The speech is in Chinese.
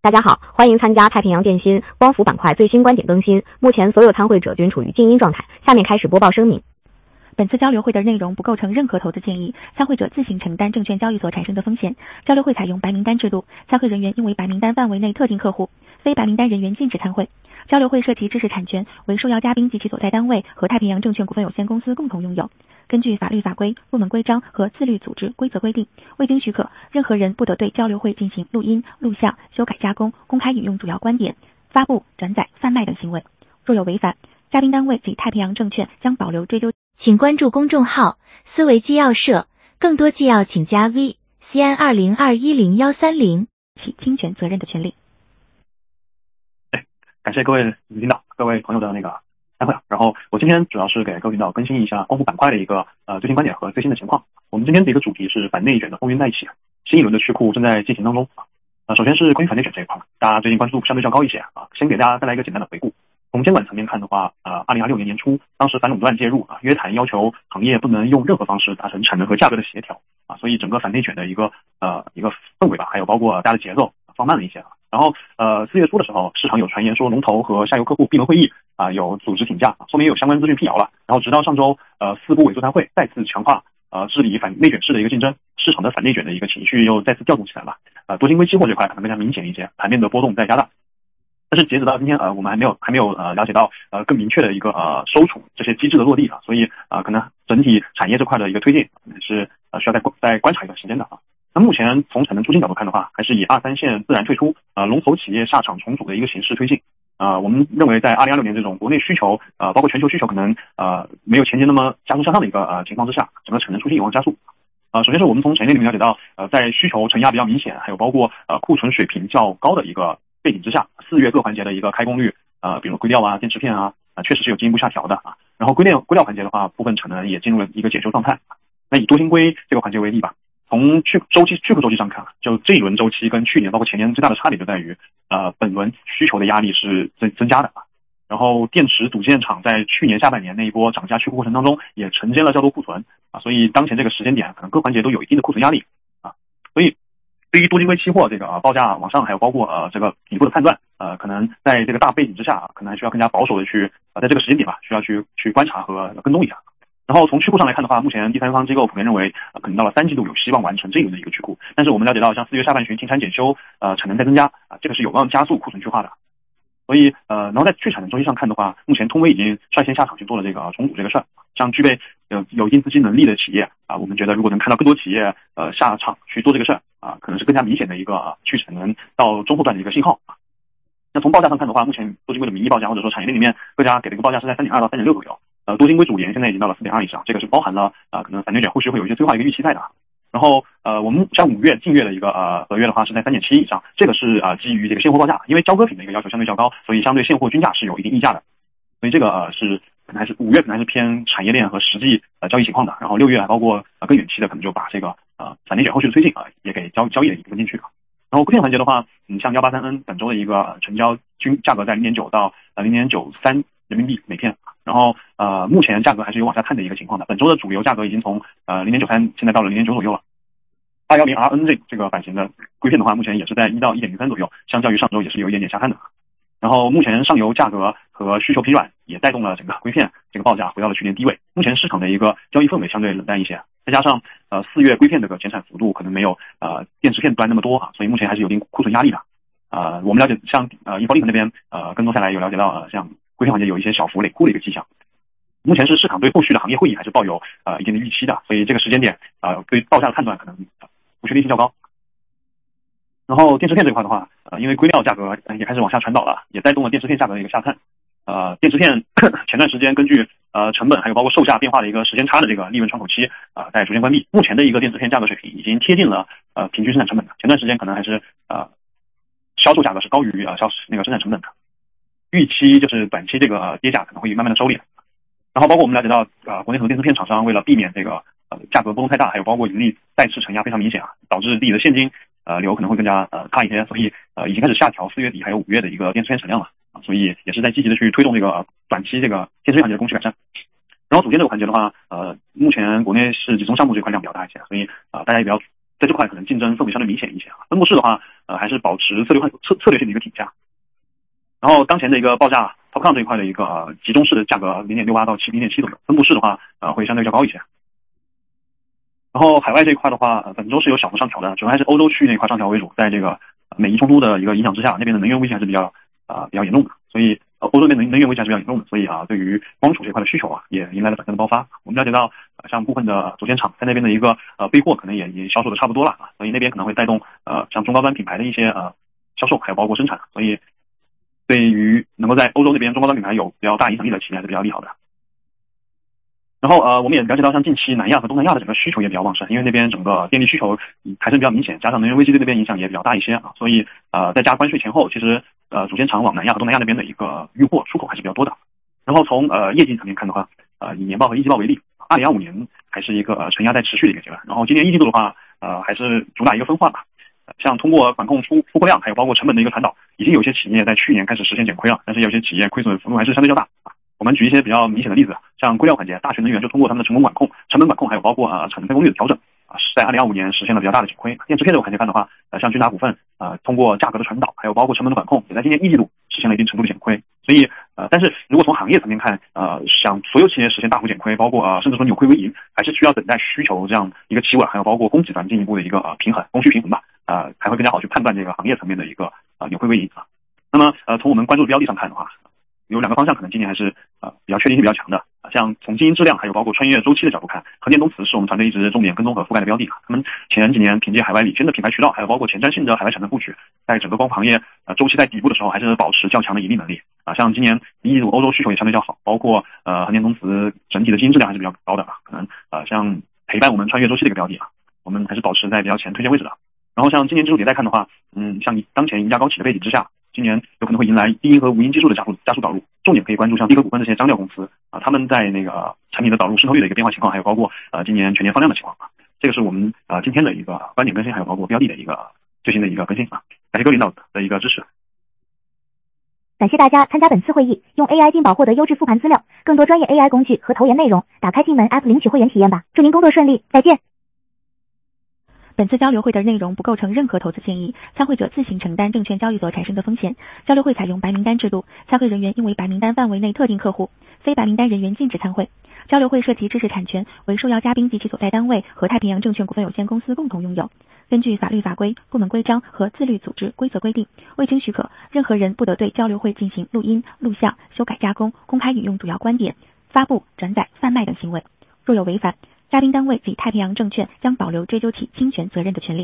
大家好，欢迎参加太平洋电芯光伏板块最新观点更新。目前所有参会者均处于静音状态。下面开始播报声明。 本次交流会的内容不构成任何投资建议，参会者自行承担证券交易所产生的风险。交流会采用白名单制度，参会人员应为白名单范围内特定客户，非白名单人员禁止参会。交流会涉及知识产权为受邀嘉宾及其所在单位和太平洋证券股份有限公司共同拥有。根据法律法规、部门规章和自律组织规则规定，未经许可，任何人不得对交流会进行录音、录像、修改加工、公开引用主要观点、发布、转载、贩卖等行为。若有违反，嘉宾单位及太平洋证券将保留追究。 请关注公众号思维纪要社，更多纪要请加 VCN20210130 起侵权责任的权利。 感谢各位领导、各位朋友的参会。然后我今天主要是给各位领导更新一下光伏板块的一个最新观点和最新的情况。我们今天的一个主题是反内卷的风云再起，新一轮的去库正在进行当中。首先是关于反内卷这一块，大家最近关注度相对较高一些啊。先给大家带来一个简单的回顾。从监管层面看的话，2026年年初，当时反垄断介入约谈要求行业不能用任何方式达成产能和价格的协调所以整个反内卷的一个氛围吧，还有包括大家的节奏放慢了一些然后4月初的时候，市场有传言说龙头和下游客户闭门会议有组织请假，后面也有相关资讯辟谣了。然后直到上周4部委座谈会再次强化治理反内卷式的一个竞争，市场的反内卷的一个情绪又再次调动起来了。多晶硅期货这块可能更加明显一些，盘面的波动在加大。但是截止到今天我们还没有了解到更明确的一个收储这些机制的落地所以可能整体产业这块的一个推进是需要再观察一段时间的那目前从产能出清角度看的话，还是以2、3线自然退出龙头企业下场重组的一个形式推进。我们认为在2026年这种国内需求包括全球需求可能没有前年那么加速向上的一个情况之下，整个产能出清有望加速。首先是我们从产业链里面了解到在需求承压比较明显，还有包括库存水平较高的一个背景之下，4月各环节的一个开工率比如硅料电池片确实是有进一步下调的然后硅料环节的话，部分产能也进入了一个检修状态。那以多晶硅这个环节为例吧，从去库周期上看，就这一轮周期跟去年包括前年最大的差别就在于本轮需求的压力是增加的然后电池组件厂在去年下半年那一波涨价去库过程当中也承接了较多库存所以当前这个时间点可能各环节都有一定的库存压力所以对于多晶硅期货这个报价往上，还有包括这个底部的判断可能在这个大背景之下可能还需要更加保守的去在这个时间点吧，需要去观察和跟踪一下。然后从去库上来看的话，目前第三方机构普遍认为可能到了3季度有希望完成这一轮的一个去库。但是我们了解到像4月下半旬停产检修产能在增加这个是有望加速库存去化的。所以然后在去产能周期上看的话，目前通威已经率先下场去做了这个重组这个事儿。像具备有一定资金能力的企业我们觉得如果能看到更多企业下场去做这个事儿可能是更加明显的一个去产能到中后段的一个信号那从报价上看的话，目前多晶硅的名义报价或者说产业链里面各家给的一个报价是在 3.2 到 3.6 左右多晶硅主联现在已经到了 4.2 以上，这个是包含了可能反内卷后续会有一些催化一个预期在的然后我们像5月近月的一个合约的话是在 3.7 以上，这个是基于这个现货报价，因为交割品的一个要求相对较高，所以相对现货均价是有一定溢价的，所以这个是可能还是5月可能还是偏产业链和实际交易情况的。然后6月包括更远期的可能就把这个反内卷后续的推进也给交易的一部分进去了。然后硅片环节的话像 183N 本周的一个成交均价格在 0.9 到 0.93 人民币每片，然后目前价格还是有往下探的一个情况的。本周的主流价格已经从0.93现在到了 0.9 左右了。210RN 这个版型的硅片的话，目前也是在1到 1.03 左右，相较于上周也是有一点点下探的。然后目前上游价格和需求疲软也带动了整个硅片这个报价回到了去年低位。目前市场的一个交易氛围相对冷淡一些，再加上4月硅片这个减产幅度可能没有电池片端那么多所以目前还是有一定库存压力的。我们了解像英宝利克那边跟踪下来有了解到像硅片环节有一些小幅累库的一个迹象。目前是市场对后续的行业会议还是抱有一定的预期的，所以这个时间点对报价的判断可能不确定性较高。然后电池片这块的话因为硅料价格也开始往下传导了，也带动了电池片价格的一个下探。电池片前段时间根据成本还有包括售价变化的一个时间差的这个利润窗口期在逐渐关闭，目前的一个电池片价格水平已经贴近了平均生产成本的，前段时间可能还是销售价格是高于那个生产成本的，预期就是短期这个跌价可能会慢慢的收敛。然后包括我们了解到国内很多电池片厂商为了避免这个价格波动太大，还有包括盈利再次承压非常明显导致自己的现金流可能会更加差一些，所以已经开始下调4月底还有5月的一个电池片产量了所以也是在积极的去推动这个短期这个电池片环节的供需改善。然后组件这个环节的话目前国内是集中项目这块量比较大一些，所以大家也不要在这块可能竞争氛围相对明显一些啊。分布式的话，还是保持策略性的一个挺价。然后当前的一个报价 Topcon 这一块的一个集中式的价格 0.68 到0.7左右，分布式的话会相对较高一些。然后海外这一块的话，本周是有小幅上调的，主要还是欧洲区域那一块上调为主，在这个美伊冲突的一个影响之下，那边的能源危机还是比较严重的，所以欧洲那边能源危机还是比较严重的，所以对于光储这一块的需求也迎来了短暂的爆发。我们了解到像部分的组件厂在那边的一个备货可能也销售的差不多了所以那边可能会带动像中高端品牌的一些销售，还有包括生产，所以对于能够在欧洲那边中高端品牌有比较大影响力的企业还是比较利好的。然后我们也了解到，像近期南亚和东南亚的整个需求也比较旺盛，因为那边整个电力需求还是比较明显，加上能源危机对那边影响也比较大一些所以在加关税前后，其实组件厂往南亚和东南亚那边的一个运货出口还是比较多的。然后从业绩层面看的话，以年报和一季报为例，2025年还是一个承压在持续的一个阶段，然后今年一季度的话还是主打一个分化吧。像通过管控出货量，还有包括成本的一个传导，已经有些企业在去年开始实现减亏了，但是有些企业亏损幅度还是相对较大。我们举一些比较明显的例子，像硅料环节，大全能源就通过他们的成本管控，还有包括产能分工率的调整是在2025年实现了比较大的减亏。电池片这个环节看的话，像君达股份通过价格的传导，还有包括成本的管控，也在今年一季度实现了一定程度的减亏。所以但是如果从行业层面看，想所有企业实现大幅减亏，包括甚至说扭亏为盈，还是需要等待需求这样一个企稳，还有包括供给端进一步的一个平衡，供需平衡吧，才会更加好去判断这个行业层面的一个扭亏为盈那么从我们关注的标的上看的话，有两个方向可能今年还是比较确定性比较强的。像从经营质量还有包括穿越周期的角度看，和电东磁是我们团队一直重点跟踪和覆盖的标的他们前几年凭借海外领先的品牌渠道，还有包括前瞻性的海外产能布局，在整个光伏行业周期在底部的时候，还是保持较强的盈利能力像今年一季度欧洲需求也相对较好，包括和电东磁整体的经营质量还是比较高的可能像陪伴我们穿越周期的一个标的我们还是保持在比较前推荐位置的。然后像今年技术迭代看的话，像当前赢价高企的背景之下，今年有可能会迎来低音和无音技术的加速导入，重点可以关注像低核股份这些张料公司他们在那个产品的导入渗透率的一个变化情况，还有包括今年全年放量的情况这个是我们今天的一个观点更新，还有包括标的的一个最新的一个更新感谢各位领导的一个支持。 感谢大家参加本次会议，用 AI 进宝获得优质复盘资料，更多专业 AI 工具和投研内容，打开进门 App 领取会员体验吧。祝您工作顺利，再见。 本次交流会的内容不构成任何投资建议，参会者自行承担证券交易所产生的风险。交流会采用白名单制度，参会人员应为白名单范围内特定客户，非白名单人员禁止参会。交流会涉及知识产权为受邀嘉宾及其所在单位和太平洋证券股份有限公司共同拥有。根据法律法规、部门规章和自律组织规则规定，未经许可，任何人不得对交流会进行录音、录像、修改加工、公开引用主要观点、发布、转载、贩卖等行为。若有违反，嘉宾单位及太平洋证券将保留追究其侵权责任的权利。